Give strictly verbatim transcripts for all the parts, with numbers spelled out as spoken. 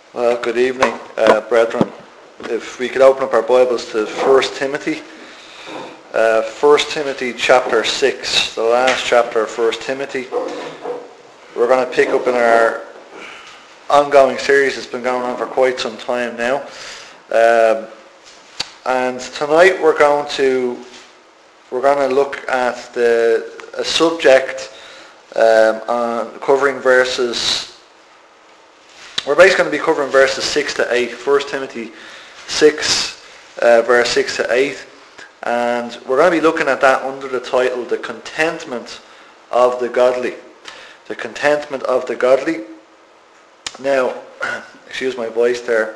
Well, good evening, uh, brethren. If we could open up our Bibles to First Timothy. Uh, First Timothy chapter six, the last chapter of First Timothy. We're going to pick up in our ongoing series that's been going on for quite some time now. Um, and tonight we're going to we're going to look at the a subject um, on covering verses. We're basically going to be covering verses six to eight, First Timothy six, uh, verse six to eight. And we're going to be looking at that under the title, The Contentment of the Godly. The Contentment of the Godly. Now, excuse my voice there.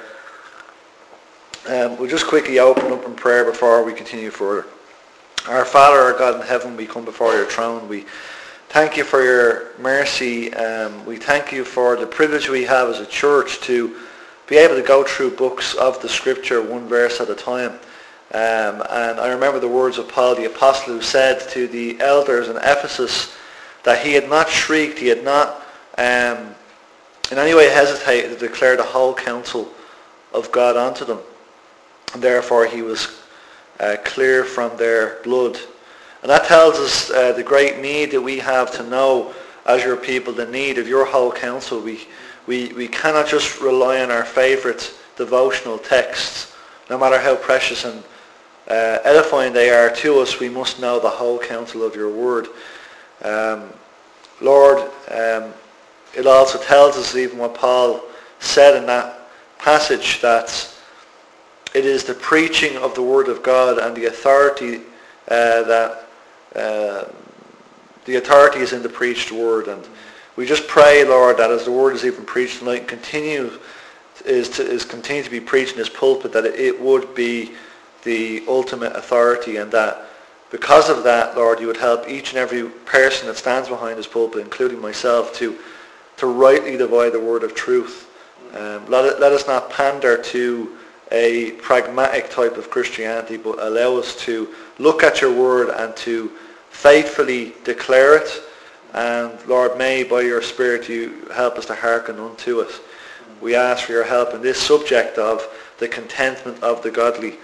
Um, we'll just quickly open up in prayer before we continue further. Our Father, our God in heaven, we come before your throne. We thank you for your mercy. Um, we thank you for the privilege we have as a church to be able to go through books of the Scripture one verse at a time. Um, and I remember the words of Paul the Apostle, who said to the elders in Ephesus that he had not shrieked, he had not um, in any way hesitated to declare the whole counsel of God unto them. And therefore he was uh, clear from their blood. And that tells us uh, the great need that we have to know as your people, the need of your whole counsel. We, we, we cannot just rely on our favourite devotional texts, no matter how precious and uh, edifying they are to us. We must know the whole counsel of your word. Um, Lord, um, it also tells us, even what Paul said in that passage, that it is the preaching of the word of God and the authority uh, that Uh, the authority is in the preached word, and we just pray, Lord, that as the word is even preached tonight and continue is to is continue to be preached in this pulpit, that it would be the ultimate authority, and that because of that, Lord, you would help each and every person that stands behind this pulpit, including myself, to to rightly divide the word of truth. Um, let it, let us not pander to a pragmatic type of Christianity, but allow us to look at your word and to faithfully declare it. And Lord, may by your Spirit you help us to hearken unto it. We ask for your help in this subject of the contentment of the godly.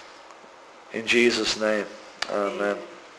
In Jesus' name, amen.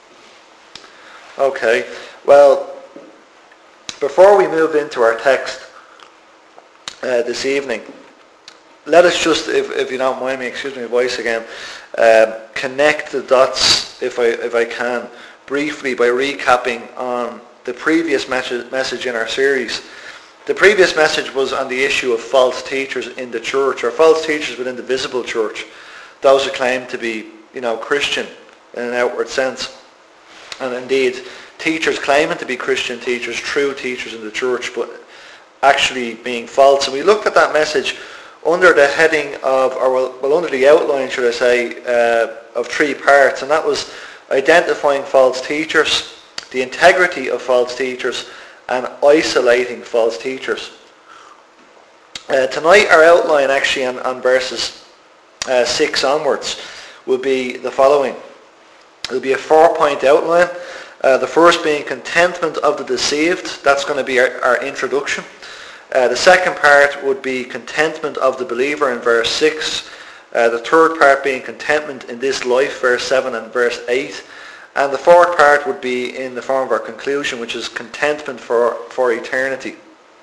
Okay, well, before we move into our text uh, this evening, let us just, if, if you don't mind me, excuse my voice again, um, connect the dots, if I if I can, briefly by recapping on the previous message, message in our series. The previous message was on the issue of false teachers in the church, or false teachers within the visible church, those who claim to be, you know, Christian in an outward sense, and indeed teachers claiming to be Christian teachers, true teachers in the church, but actually being false. And we looked at that message under the heading of, or well, well under the outline, should I say, uh, of three parts, and that was identifying false teachers, the integrity of false teachers, and isolating false teachers. Uh, tonight our outline actually on, on verses uh, six onwards will be the following. It will be a four-point outline. Uh, the first being contentment of the deceived. That's going to be our, our introduction. Uh, the second part would be contentment of the believer in verse six. Uh, the third part being contentment in this life, verse seven and verse eight. And the fourth part would be in the form of our conclusion, which is contentment for, for eternity.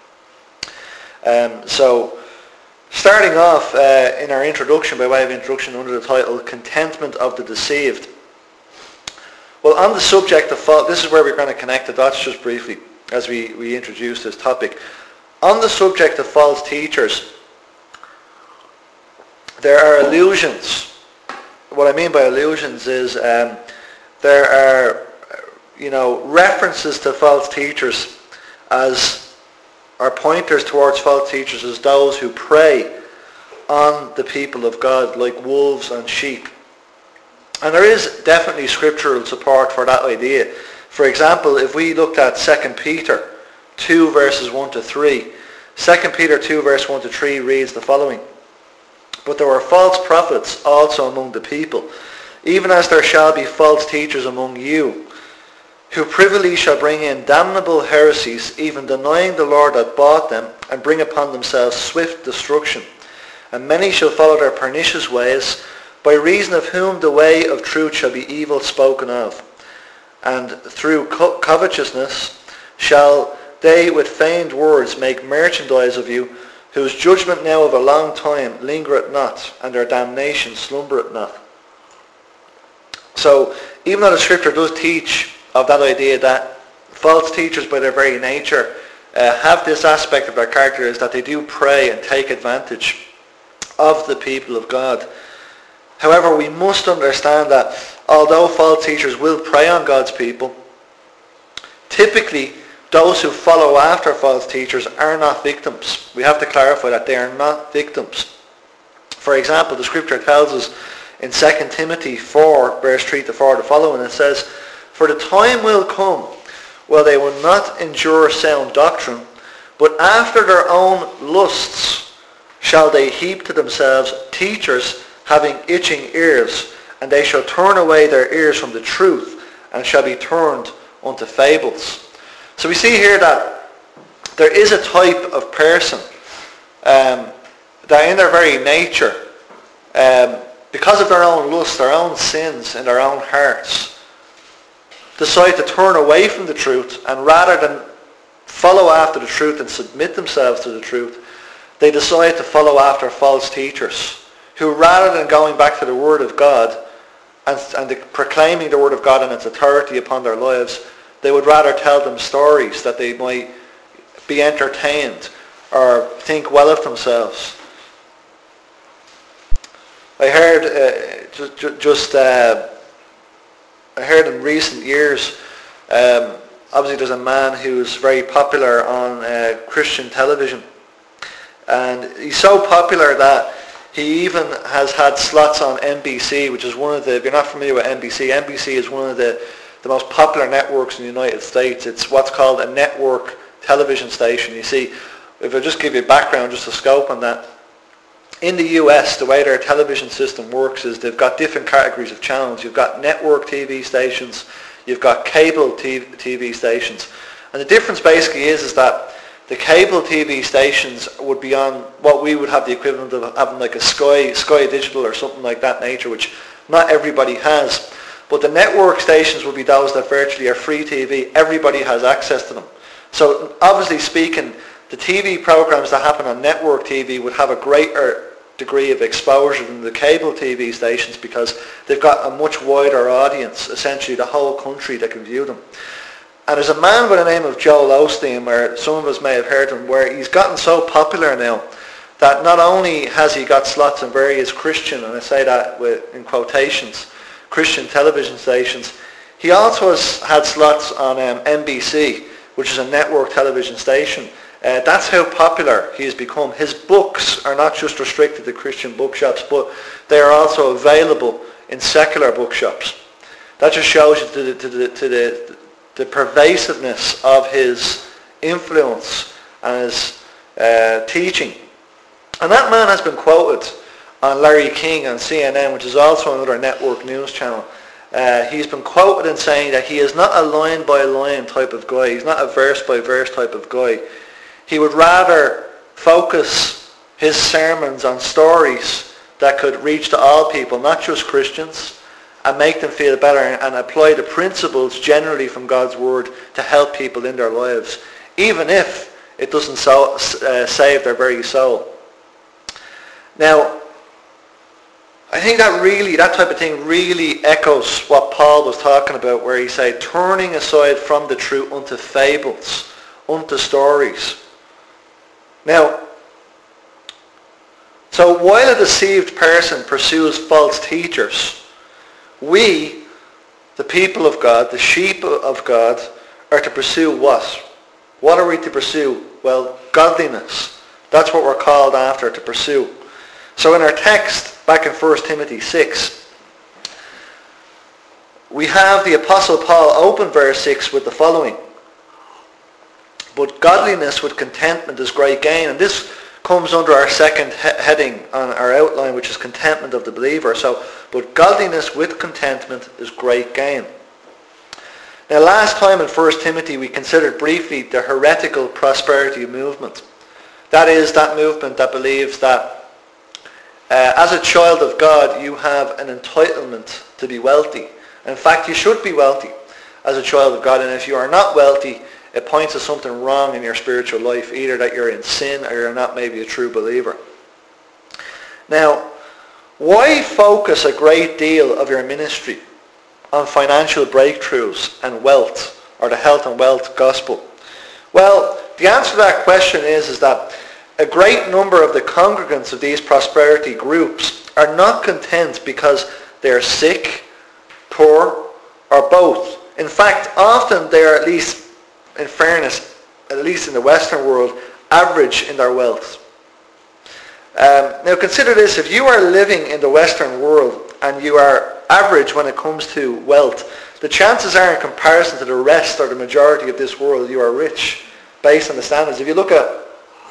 Um, so, starting off uh, in our introduction, by way of introduction under the title, Contentment of the Deceived. Well, on the subject of false, this is where we're going to connect the dots just briefly as we, we introduce this topic. On the subject of false teachers, there are allusions. What I mean by allusions is um, there are, you know, references to false teachers as, or pointers towards false teachers as those who prey on the people of God like wolves on sheep. And there is definitely scriptural support for that idea. For example, if we looked at Second Peter two verses one to three, Second Peter two verse one to three reads the following. But there were false prophets also among the people, even as there shall be false teachers among you, who privily shall bring in damnable heresies, even denying the Lord that bought them, and bring upon themselves swift destruction. And many shall follow their pernicious ways, by reason of whom the way of truth shall be evil spoken of. And through co- covetousness shall they with feigned words make merchandise of you, whose judgment now of a long time lingereth not, and their damnation slumbereth not. So, even though the scripture does teach of that idea that false teachers by their very nature uh, have this aspect of their character, is that they do prey and take advantage of the people of God. However, we must understand that although false teachers will prey on God's people, typically those who follow after false teachers are not victims. We have to clarify that they are not victims. For example, the scripture tells us in Second Timothy four, verse three to four, the following, it says, "For the time will come, well, they will not endure sound doctrine, but after their own lusts shall they heap to themselves teachers having itching ears, and they shall turn away their ears from the truth, and shall be turned unto fables." So we see here that there is a type of person um, that in their very nature, um, because of their own lust, their own sins in their own hearts, decide to turn away from the truth, and rather than follow after the truth and submit themselves to the truth, they decide to follow after false teachers who, rather than going back to the Word of God and, and the, proclaiming the Word of God and its authority upon their lives, they would rather tell them stories that they might be entertained or think well of themselves. I heard uh, just, just uh, I heard in recent years, um, obviously there's a man who's very popular on uh, Christian television, and he's so popular that he even has had slots on N B C, which is one of the, if you're not familiar with N B C, N B C is one of the the most popular networks in the United States. It's what's called a network television station. You see, if I just give you background, just a scope on that, in the U S, the way their television system works is they've got different categories of channels. You've got network T V stations, you've got cable T V stations, and the difference basically is, is that the cable T V stations would be on what we would have the equivalent of having like a Sky, Sky Digital or something like that nature, which not everybody has. But the network stations will be those that virtually are free T V. Everybody has access to them. So obviously speaking, the T V programs that happen on network T V would have a greater degree of exposure than the cable T V stations, because they've got a much wider audience, essentially the whole country that can view them. And there's a man by the name of Joel Osteen, where some of us may have heard him, where he's gotten so popular now that not only has he got slots in various Christian, and I say that with, in quotations, Christian television stations, he also has had slots on um, N B C, which is a network television station. Uh, that's how popular he has become. His books are not just restricted to Christian bookshops, but they are also available in secular bookshops. That just shows you to the, to the, to the, the pervasiveness of his influence and his uh, teaching. And that man has been quoted on Larry King on C N N, which is also another network news channel. Uh, he's been quoted in saying that he is not a line by line type of guy. He's not a verse by verse type of guy. He would rather focus his sermons on stories that could reach to all people, not just Christians, and make them feel better, and apply the principles generally from God's Word to help people in their lives, even if it doesn't so, uh, save their very soul. Now, I think that really, that type of thing really echoes what Paul was talking about, where he said, turning aside from the truth unto fables, unto stories. Now, so while a deceived person pursues false teachers, we, the people of God, the sheep of God, are to pursue what? What are we to pursue? Well, godliness. That's what we're called after, to pursue. So in our text, back in First Timothy six, we have the Apostle Paul open verse six with the following: "But godliness with contentment is great gain." And this comes under our second he- heading on our outline, which is contentment of the believer. So, but godliness with contentment is great gain. Now, last time in First Timothy we considered briefly the heretical prosperity movement. That is that movement that believes that uh, as a child of God you have an entitlement to be wealthy. In fact, you should be wealthy as a child of God, and if you are not wealthy, it points to something wrong in your spiritual life, either that you're in sin or you're not maybe a true believer. Now, why focus a great deal of your ministry on financial breakthroughs and wealth, or the health and wealth gospel? Well, the answer to that question is, is that a great number of the congregants of these prosperity groups are not content because they're sick, poor, or both. In fact, often they are, at least in fairness, at least in the Western world, average in their wealth. Um, now consider this: if you are living in the Western world and you are average when it comes to wealth, the chances are, in comparison to the rest or the majority of this world, you are rich based on the standards. If you look at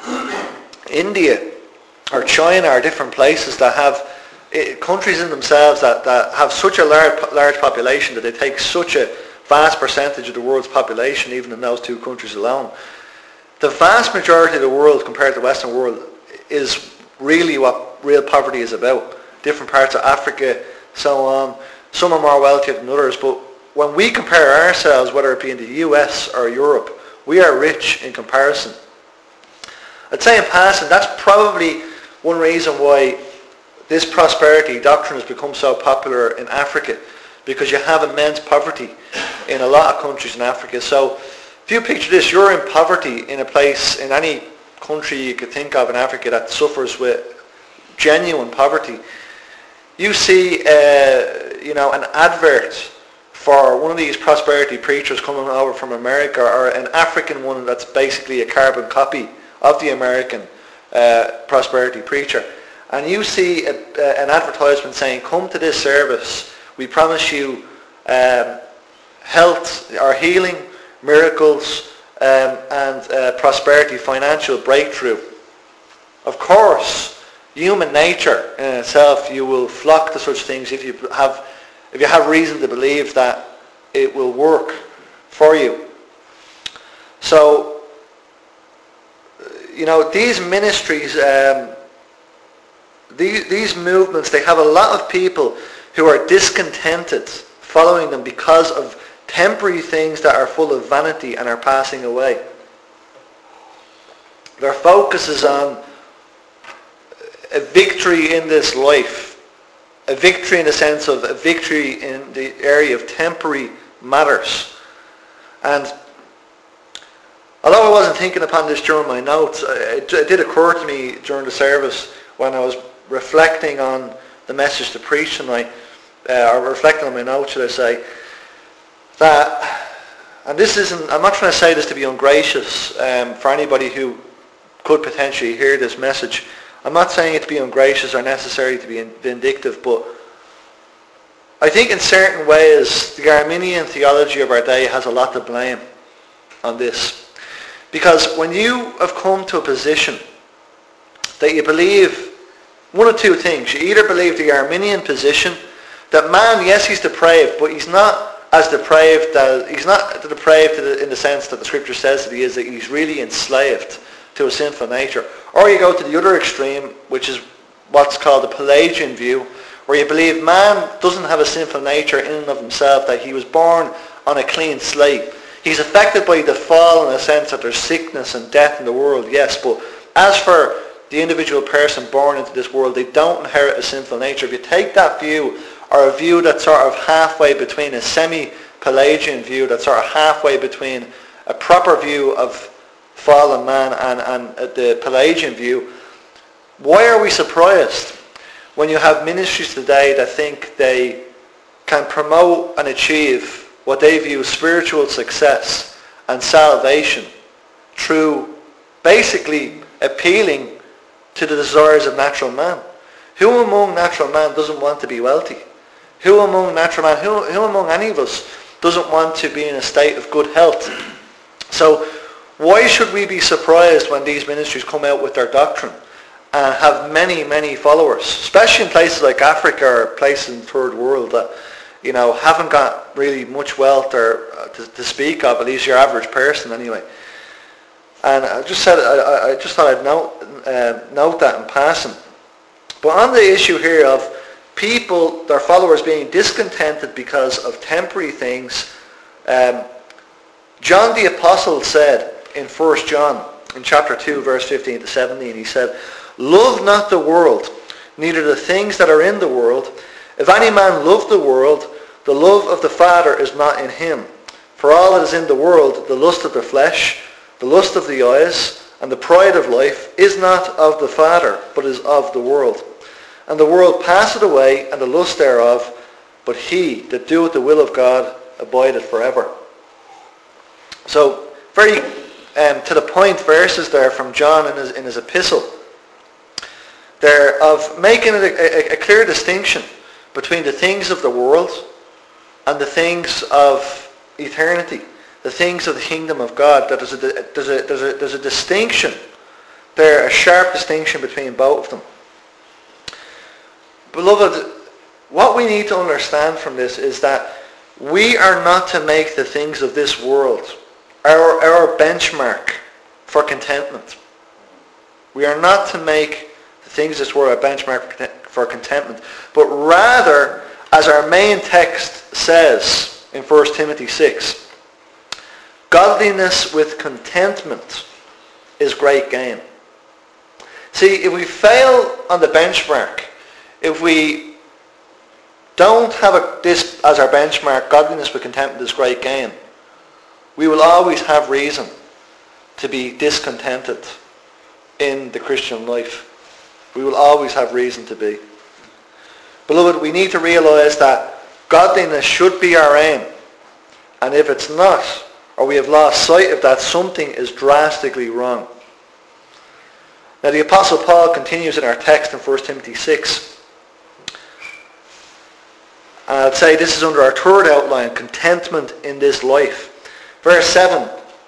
India or China or different places that have uh, countries in themselves that, that have such a large, large population that they take such a vast percentage of the world's population, even in those two countries alone, the vast majority of the world compared to the Western world is really what real poverty is about. Different parts of Africa, so on. Some are more wealthy than others, but when we compare ourselves, whether it be in the U S or Europe, we are rich in comparison. I'd say in passing, that's probably one reason why this prosperity doctrine has become so popular in Africa, because you have immense poverty in a lot of countries in Africa. So if you picture this, you're in poverty in a place, in any country you could think of in Africa that suffers with genuine poverty. You see, uh, you know, an advert for one of these prosperity preachers coming over from America, or an African one that's basically a carbon copy of the American uh, prosperity preacher, and you see a, uh, an advertisement saying, "Come to this service. We promise you um, health or healing, miracles, um, and uh, prosperity, financial breakthrough." Of course, human nature in itself, you will flock to such things if you have if you have reason to believe that it will work for you. So, you know, these ministries, um, these, these movements, they have a lot of people who are discontented following them because of temporary things that are full of vanity and are passing away. Their focus is on a victory in this life. A victory in the sense of a victory in the area of temporary matters. And although I wasn't thinking upon this during my notes, it, it did occur to me during the service when I was reflecting on the message to preach tonight, uh, or reflecting on my notes, should I say, that, and this isn't, I'm not trying to say this to be ungracious um, for anybody who could potentially hear this message. I'm not saying it to be ungracious or necessary to be vindictive, but I think in certain ways the Arminian theology of our day has a lot to blame on this. Because when you have come to a position that you believe one of two things, you either believe the Arminian position that man, yes, he's depraved, but he's not as depraved as, he's not depraved in the sense that the scripture says that he is, that he's really enslaved to a sinful nature. Or you go to the other extreme, which is what's called the Pelagian view, where you believe man doesn't have a sinful nature in and of himself, that he was born on a clean slate. He's affected by the fall in the sense that there's sickness and death in the world, yes, but as for the individual person born into this world, they don't inherit a sinful nature. If you take that view, or a view that's sort of halfway between a semi-Pelagian view, that's sort of halfway between a proper view of fallen man and, and the Pelagian view, why are we surprised when you have ministries today that think they can promote and achieve what they view spiritual success and salvation through basically appealing to the desires of natural man? Who among natural man doesn't want to be wealthy? Who among natural man, who, who among any of us doesn't want to be in a state of good health? So why should we be surprised when these ministries come out with their doctrine and have many, many followers, especially in places like Africa or places in the third world, that you know, haven't got really much wealth or uh, to, to speak of, at least your average person anyway. And I just said, I, I just thought I'd note, uh, note that in passing. But on the issue here of people, their followers being discontented because of temporary things, um, John the Apostle said in First John, in chapter two, verse fifteen to seventeen, he said, "Love not the world, neither the things that are in the world. If any man love the world, the love of the Father is not in him. For all that is in the world, the lust of the flesh, the lust of the eyes, and the pride of life, is not of the Father, but is of the world. And the world passeth away, and the lust thereof, but he that doeth the will of God abideth forever." So, very um, to the point verses there from John in his, in his epistle, there of making it a, a, a clear distinction between the things of the world and the things of eternity, the things of the kingdom of God. That there's a, there's a, there's a, there's a distinction there, a sharp distinction between both of them. Beloved, what we need to understand from this is that we are not to make the things of this world our, our benchmark for contentment. We are not to make the things of this world our benchmark for contentment, but rather, as our main text says in First Timothy six, godliness with contentment is great gain. See, if we fail on the benchmark, if we don't have a, this as our benchmark, godliness with contentment is great gain, we will always have reason to be discontented in the Christian life. We will always have reason to be. Beloved, we need to realize that godliness should be our aim. And if it's not, or we have lost sight of that, something is drastically wrong. Now the Apostle Paul continues in our text in First Timothy six. And I'd say this is under our third outline, contentment in this life. Verse seven,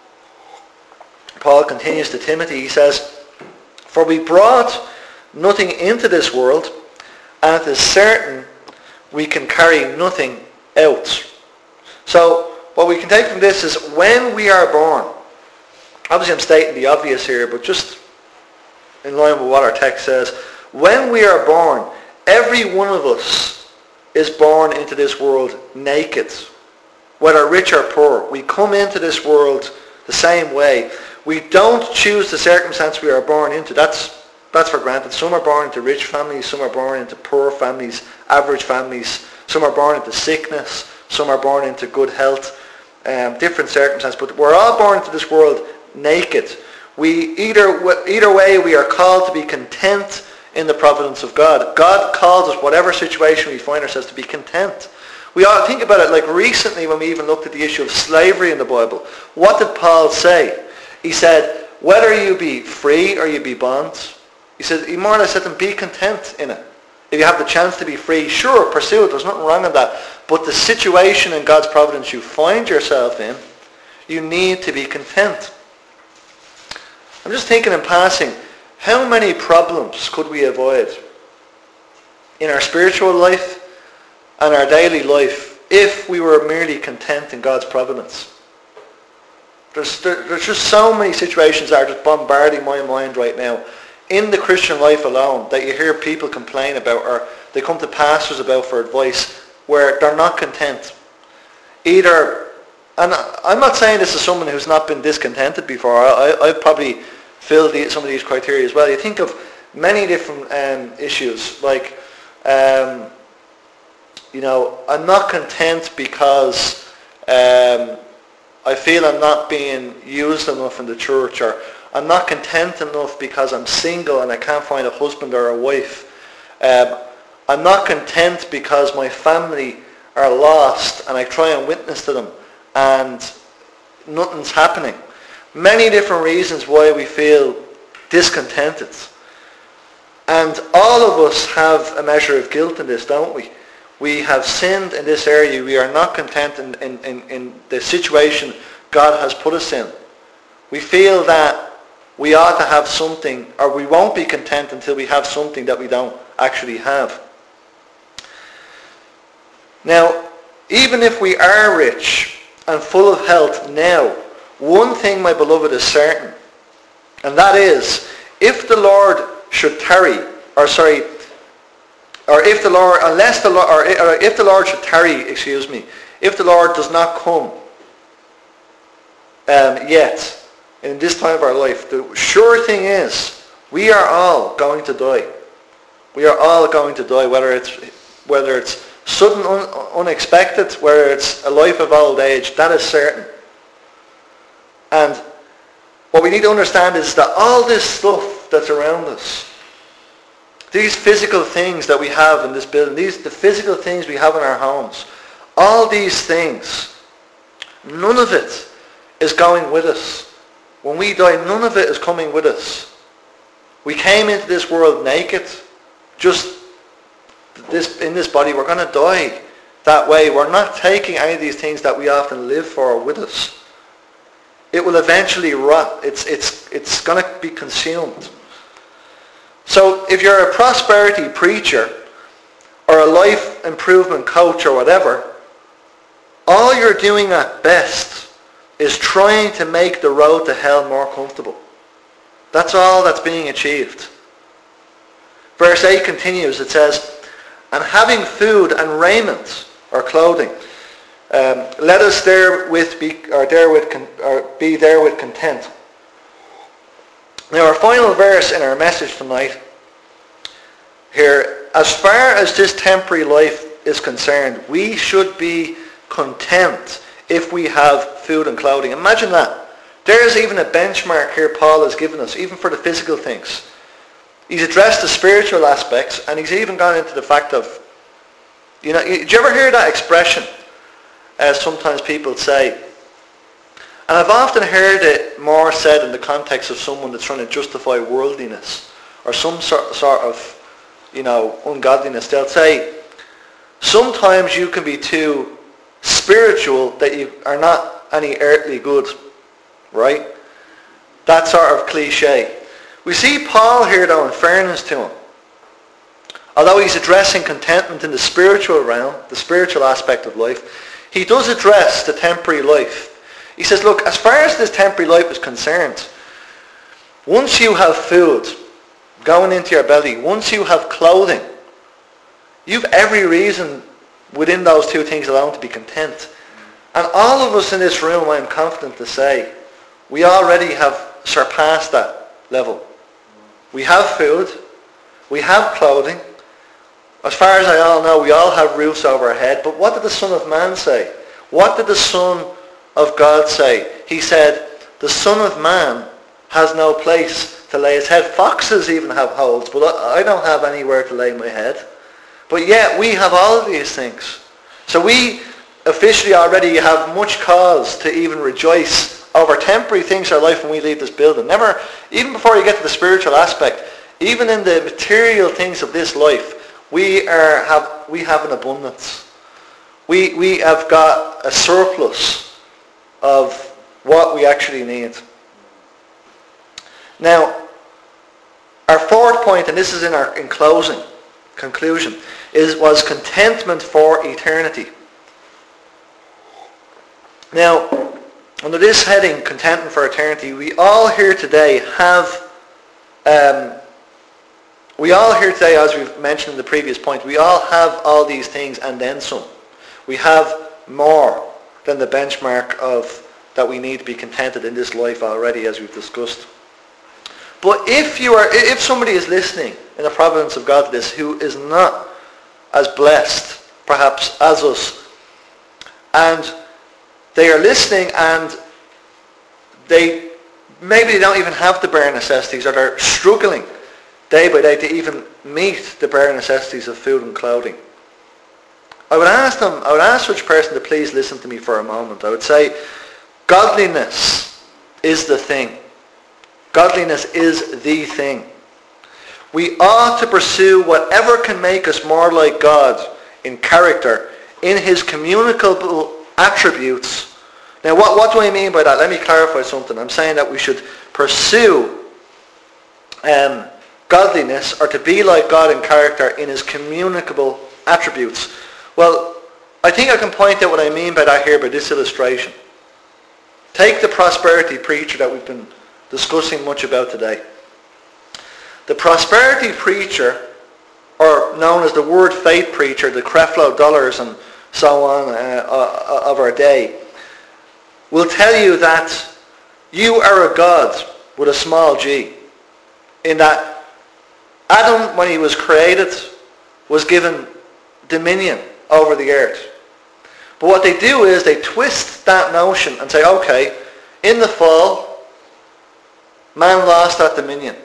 Paul continues to Timothy, he says, "For we brought nothing into this world, and it is certain we can carry nothing out." So what we can take from this is when we are born, obviously I'm stating the obvious here, but just in line with what our text says, when we are born, every one of us is born into this world naked, whether rich or poor. We come into this world the same way. We don't choose the circumstance we are born into. That's That's for granted. Some are born into rich families, some are born into poor families, average families. Some are born into sickness, some are born into good health, um, different circumstances. But we're all born into this world naked. We either either way we are called to be content in the providence of God. God calls us, whatever situation we find ourselves, to be content. We ought to think about it, like recently when we even looked at the issue of slavery in the Bible. What did Paul say? He said, whether you be free or you be bonds, he said, he more or less said to them, be content in it. If you have the chance to be free, sure, pursue it. There's nothing wrong with that. But the situation in God's providence you find yourself in, you need to be content. I'm just thinking in passing, how many problems could we avoid in our spiritual life and our daily life if we were merely content in God's providence? There's, there, there's just so many situations that are just bombarding my mind right now in the Christian life alone that you hear people complain about, or they come to pastors about for advice, where they're not content. Either, and I'm not saying this is someone who's not been discontented before. I, I've probably filled the, some of these criteria as well. You think of many different um, issues, like, um, you know, I'm not content because um, I feel I'm not being used enough in the church, or I'm not content enough because I'm single and I can't find a husband or a wife. Um, I'm not content because my family are lost and I try and witness to them and nothing's happening. Many different reasons why we feel discontented. And all of us have a measure of guilt in this, don't we? We have sinned in this area. We are not content in, in, in, in the situation God has put us in. We feel that we ought to have something, or we won't be content until we have something that we don't actually have. Now, Even if we are rich and full of health now, one thing, my beloved, is certain, and that is, if the Lord should tarry, or sorry, or if the Lord, unless the Lord, or if the Lord should tarry, excuse me, if the Lord does not come um, yet in this time of our life, the sure thing is, we are all going to die. We are all going to die, whether it's whether it's sudden, un, unexpected, whether it's a life of old age, that is certain. And what we need to understand is that all this stuff that's around us, these physical things that we have in this building, these the physical things we have in our homes, all these things, none of it is going with us. When we die, none of it is coming with us. We came into this world naked, just this in this body. We're going to die that way. We're not taking any of these things that we often live for with us. It will eventually rot. It's, it's, it's going to be consumed. So if you're a prosperity preacher or a life improvement coach or whatever, all you're doing at best is trying to make the road to hell more comfortable. That's all that's being achieved. Verse eight continues, it says, and having food and raiment or clothing, um, let us therewith be, or therewith con, or be therewith content. Now our final verse in our message tonight here, as far as this temporary life is concerned, we should be content if we have food and clothing. Imagine that. There's even a benchmark here Paul has given us, even for the physical things. He's addressed the spiritual aspects, and he's even gone into the fact of, you know, did you ever hear that expression, as sometimes people say, and I've often heard it more said in the context of someone that's trying to justify worldliness, or some sort, sort of, you know, ungodliness. They'll say, sometimes you can be too spiritual that you are not any earthly good, right? That sort of cliche. We see Paul here, though, in fairness to him, although he's addressing contentment in the spiritual realm, the spiritual aspect of life, he does address the temporary life. He says, look, as far as this temporary life is concerned, once you have food going into your belly, once you have clothing, you've every reason within those two things alone to be content. And all of us in this room, I am confident to say, we already have surpassed that level. We have food, we have clothing. As far as I all know, we all have roofs over our head. But what did the Son of Man say? What did the Son of God say? He said, the Son of Man has no place to lay his head. Foxes even have holes, but I don't have anywhere to lay my head. But yet we have all of these things. So we officially already have much cause to even rejoice over temporary things in our life when we leave this building. Never, even before you get to the spiritual aspect, even in the material things of this life, we are have we have an abundance. We we have got a surplus of what we actually need. Now, our fourth point, and this is in our in closing, conclusion, is was contentment for eternity. Now, under this heading, contentment for eternity, we all here today have, um, we all here today, as we've mentioned in the previous point, we all have all these things and then some. We have more than the benchmark of that we need to be contented in this life already, as we've discussed. But if you are, if somebody is listening in the providence of God to this who is not as blessed, perhaps, as us, and they are listening and they maybe they don't even have the bare necessities, or they're struggling day by day to even meet the bare necessities of food and clothing, I would ask them, I would ask such person to please listen to me for a moment. I would say, godliness is the thing. Godliness is the thing. We ought to pursue whatever can make us more like God in character, in his communicable attributes. Now, what, what do I mean by that? Let me clarify something. I'm saying that we should pursue um, godliness, or to be like God in character, in his communicable attributes. Well, I think I can point out what I mean by that here by this illustration. Take the prosperity preacher that we've been discussing much about today. The prosperity preacher, or known as the word faith preacher, the Creflo Dollars and so on uh, uh, of our day, will tell you that you are a God with a small g. In that Adam, when he was created, was given dominion over the earth. But what they do is they twist that notion and say, okay, in the fall, man lost that dominion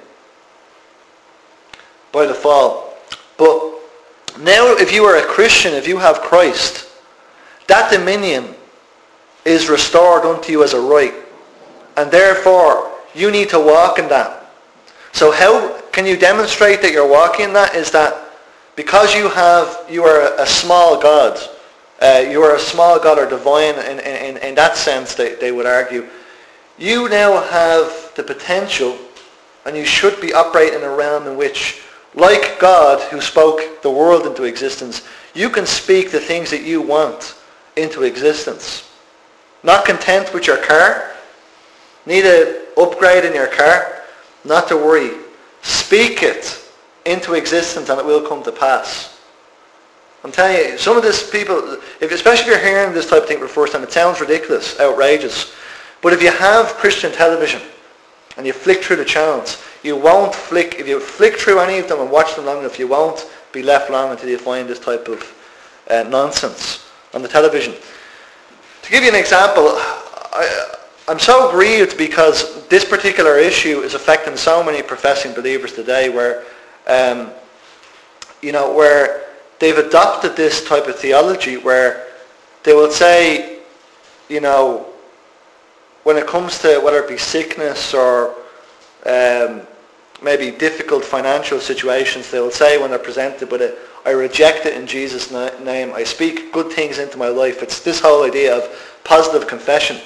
by the fall. But now if you are a Christian, if you have Christ, that dominion is restored unto you as a right. And therefore, you need to walk in that. So how can you demonstrate that you're walking in that? Is that because you have, you are a small God, uh, you are a small God or divine in, in, in that sense, they, they would argue, you now have the potential, and you should be operating in a realm in which, like God who spoke the world into existence, you can speak the things that you want into existence. Not content with your car, need an upgrade in your car, not to worry. Speak it into existence and it will come to pass. I'm telling you, some of this people, if, especially if you're hearing this type of thing for the first time, it sounds ridiculous, outrageous. But if you have Christian television and you flick through the channels, you won't flick, if you flick through any of them and watch them long enough, you won't be left long until you find this type of uh, nonsense on the television. To give you an example, I, I'm so grieved because this particular issue is affecting so many professing believers today where, um, you know, where they've adopted this type of theology where they will say, you know, when it comes to whether it be sickness or um, maybe difficult financial situations, they will say when they're presented with it, I reject it in Jesus' name. I speak good things into my life. It's this whole idea of positive confession.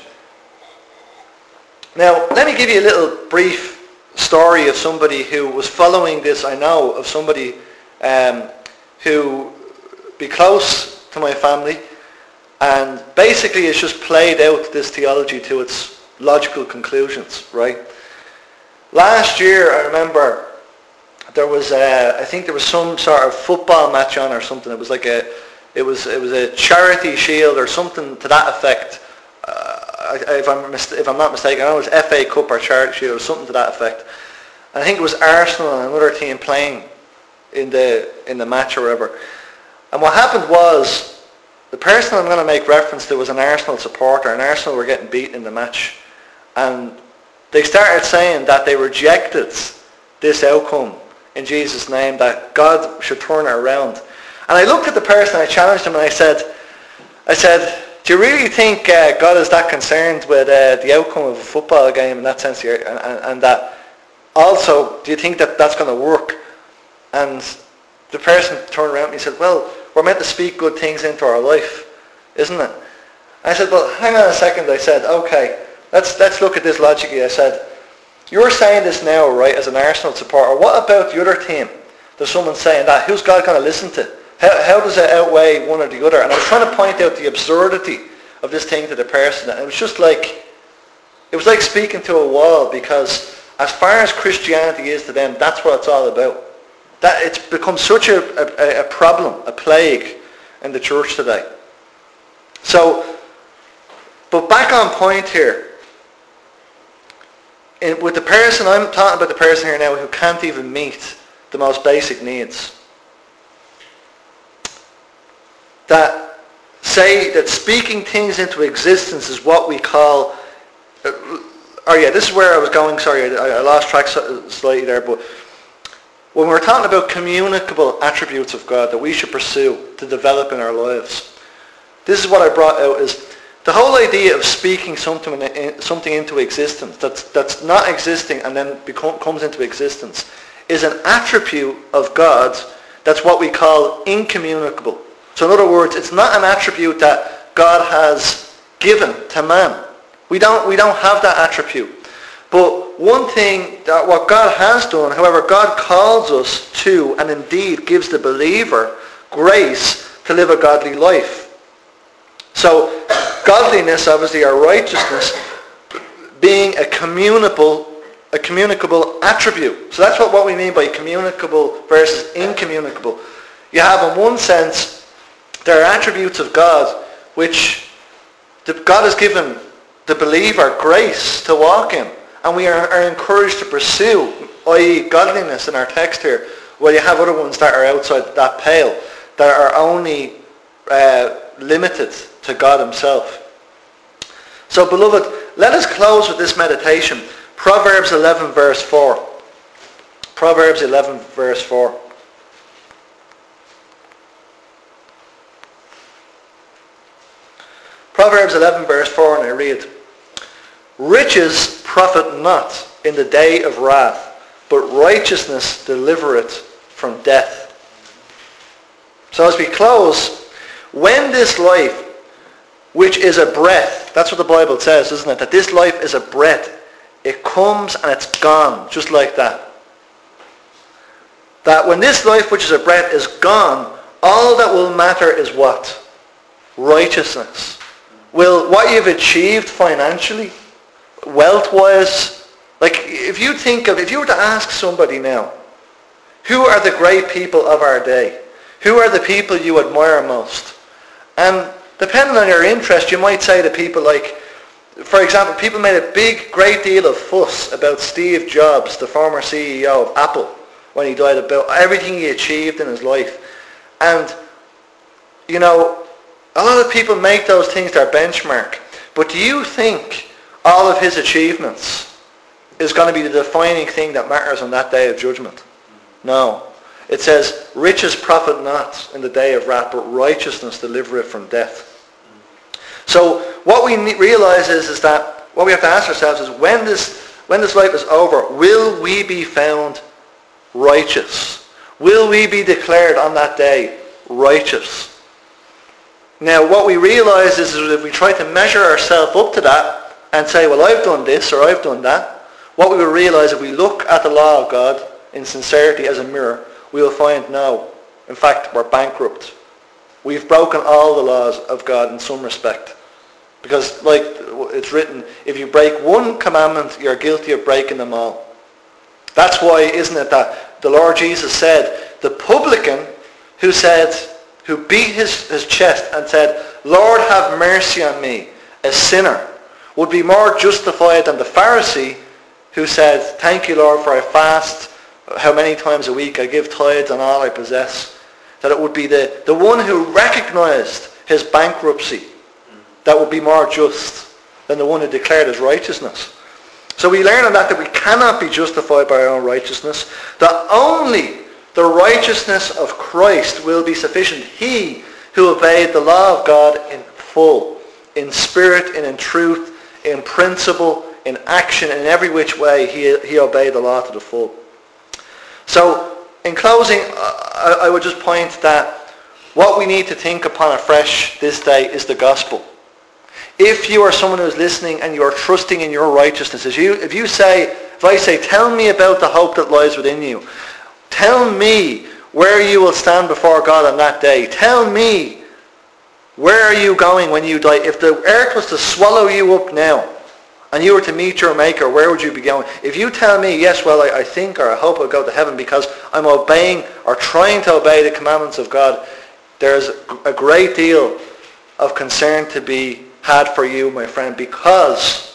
Now, let me give you a little brief story of somebody who was following this, I know, of somebody um, who be close to my family, and basically it's just played out this theology to its logical conclusions, right? Last year, I remember, there was a, I think there was some sort of football match on or something. It was like a, it was it was a charity shield or something to that effect. Uh, if I'm mis- if I'm not mistaken, I know it was F A Cup or charity shield or something to that effect. And I think it was Arsenal and another team playing in the in the match or whatever. And what happened was, the person I'm going to make reference to was an Arsenal supporter, and Arsenal were getting beaten in the match, and they started saying that they rejected this outcome in Jesus' name, that God should turn it around. And I looked at the person, I challenged him, and I said, I said, do you really think uh, God is that concerned with uh, the outcome of a football game in that sense here? And, and, and that also, do you think that that's going to work? And the person turned around and he said, well, we're meant to speak good things into our life, isn't it? I said, well, hang on a second. I said, okay, let's let's look at this logically. I said, you're saying this now, right, as an Arsenal supporter. What about the other team? There's someone saying that. Who's God going to listen to? How, how does it outweigh one or the other? And I was trying to point out the absurdity of this thing to the person. And it was just like, it was like speaking to a wall, because as far as Christianity is to them, that's what it's all about. That it's become such a, a, a problem, a plague in the church today. So, but back on point here, in, with the person, I'm talking about the person here now who can't even meet the most basic needs. That say that speaking things into existence is what we call, uh, oh yeah, this is where I was going, sorry, I, I lost track slightly there, but when we're talking about communicable attributes of God that we should pursue to develop in our lives, this is what I brought out, is the whole idea of speaking something something into existence that's that's not existing and then become, comes into existence is an attribute of God that's what we call incommunicable. So in other words, it's not an attribute that God has given to man. We don't we don't have that attribute. But one thing that what God has done, however, God calls us to, and indeed gives the believer grace to live a godly life. So godliness, obviously, or righteousness, being a communicable, a communicable attribute. So that's what, what we mean by communicable versus incommunicable. You have, in one sense, there are attributes of God which the, God has given the believer grace to walk in, and we are, are encouraged to pursue, that is godliness in our text here, while you have other ones that are outside that pale, that are only uh, limited to God himself. So, beloved, let us close with this meditation. Proverbs eleven verse four. Proverbs eleven verse four. Proverbs eleven verse four, and I read, riches profit not in the day of wrath, but righteousness delivereth from death. So as we close, when this life, which is a breath, that's what the Bible says, isn't it? That this life is a breath. It comes and it's gone, just like that. That when this life, which is a breath, is gone, all that will matter is what? Righteousness. Will what you've achieved financially, wealth-wise, like if you think of, if you were to ask somebody now, who are the great people of our day? Who are the people you admire most? And depending on your interest, you might say to people like, for example, people made a big, great deal of fuss about Steve Jobs, the former C E O of Apple, when he died, about everything he achieved in his life. And, you know, a lot of people make those things their benchmark. But do you think all of his achievements is going to be the defining thing that matters on that day of judgment? No. It says, riches profit not in the day of wrath, but righteousness delivereth from death. So what we realize is, is that what we have to ask ourselves is, when this, when this life is over, will we be found righteous? Will we be declared on that day righteous? Now what we realize is, is if we try to measure ourselves up to that and say, well, I've done this or I've done that, what we will realize if we look at the law of God in sincerity as a mirror, we will find no. In fact, we're bankrupt. We've broken all the laws of God in some respect. Because like it's written, if you break one commandment, you're guilty of breaking them all. That's why, isn't it, that the Lord Jesus said, the publican who said, who beat his, his chest and said, Lord, have mercy on me, a sinner, would be more justified than the Pharisee who said, thank you, Lord, for I fast how many times a week, I give tithes on all I possess. That it would be the, the one who recognized his bankruptcy that would be more just than the one who declared his righteousness. So we learn on that that we cannot be justified by our own righteousness, that only the righteousness of Christ will be sufficient. He who obeyed the law of God in full, in spirit and in truth, in principle, in action, in every which way, he, he obeyed the law to the full. So, in closing, I, I would just point that what we need to think upon afresh this day is the gospel. If you are someone who is listening and you are trusting in your righteousness, if you, if you say, if I say, tell me about the hope that lies within you, tell me where you will stand before God on that day, tell me where are you going when you die. If the earth was to swallow you up now, and you were to meet your Maker, where would you be going? If you tell me, yes, well, I, I think or I hope I'll go to heaven because I'm obeying or trying to obey the commandments of God, there's a great deal of concern to be had for you, my friend, because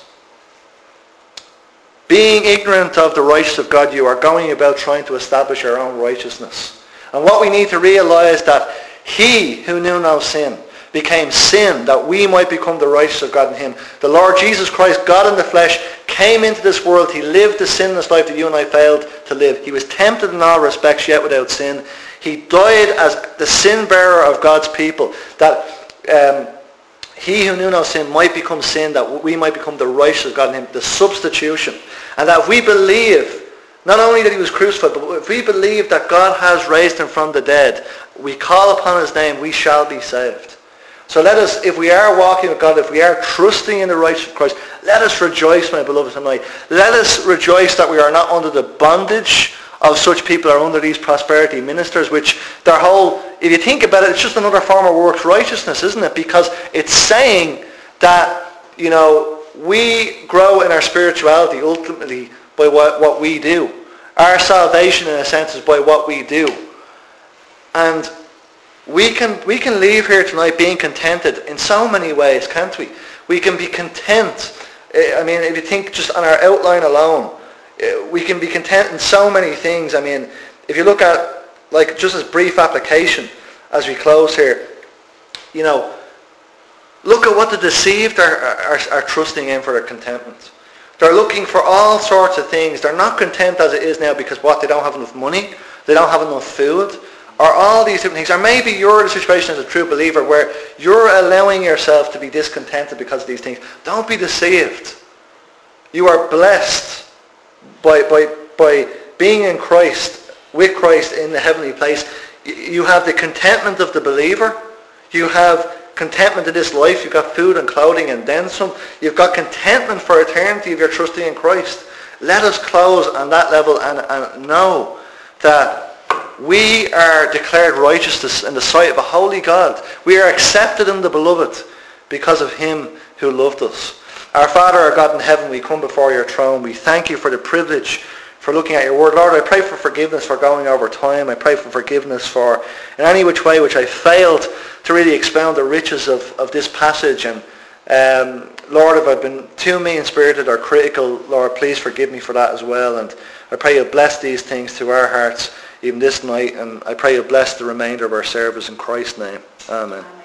being ignorant of the righteousness of God, you are going about trying to establish your own righteousness. And what we need to realize that he who knew no sin became sin that we might become the righteousness of God in him. The Lord Jesus Christ, God in the flesh, came into this world. He lived the sinless life that you and I failed to live. He was tempted in all respects, yet without sin. He died as the sin bearer of God's people, that um, he who knew no sin might become sin, that we might become the righteousness of God in him, the substitution. And that if we believe, not only that he was crucified, but if we believe that God has raised him from the dead, we call upon his name, we shall be saved. So let us, if we are walking with God, if we are trusting in the righteousness of Christ, let us rejoice, my beloved, tonight. Let us rejoice that we are not under the bondage of such people are under these prosperity ministers, which their whole, if you think about it, it's just another form of works righteousness, isn't it? Because it's saying that, you know, we grow in our spirituality ultimately by what, what we do. Our salvation, in a sense, is by what we do. And we can we can leave here tonight being contented in so many ways, can't we? We can be content. I mean, if you think just on our outline alone, we can be content in so many things. I mean, if you look at, like, just as brief application as we close here, you know, look at what the deceived are, are, are trusting in for their contentment. They're looking for all sorts of things. They're not content as it is now because what? They don't have enough money. They don't have enough food. Or all these different things. Or maybe you're in a situation as a true believer where you're allowing yourself to be discontented because of these things. Don't be deceived. You are blessed by, by, by being in Christ, with Christ in the heavenly place. You have the contentment of the believer. You have contentment in this life. You've got food and clothing and then some. You've got contentment for eternity if you're trusting in Christ. Let us close on that level and, and know that we are declared righteousness in the sight of a holy God. We are accepted in the beloved because of him who loved us. Our Father, our God in heaven, we come before your throne. We thank you for the privilege for looking at your word. Lord, I pray for forgiveness for going over time. I pray for forgiveness for in any which way which I failed to really expound the riches of, of this passage. And um, Lord, if I've been too mean-spirited or critical, Lord, please forgive me for that as well. And I pray you'll bless these things to our hearts even this night. And I pray you'll bless the remainder of our service in Christ's name. Amen.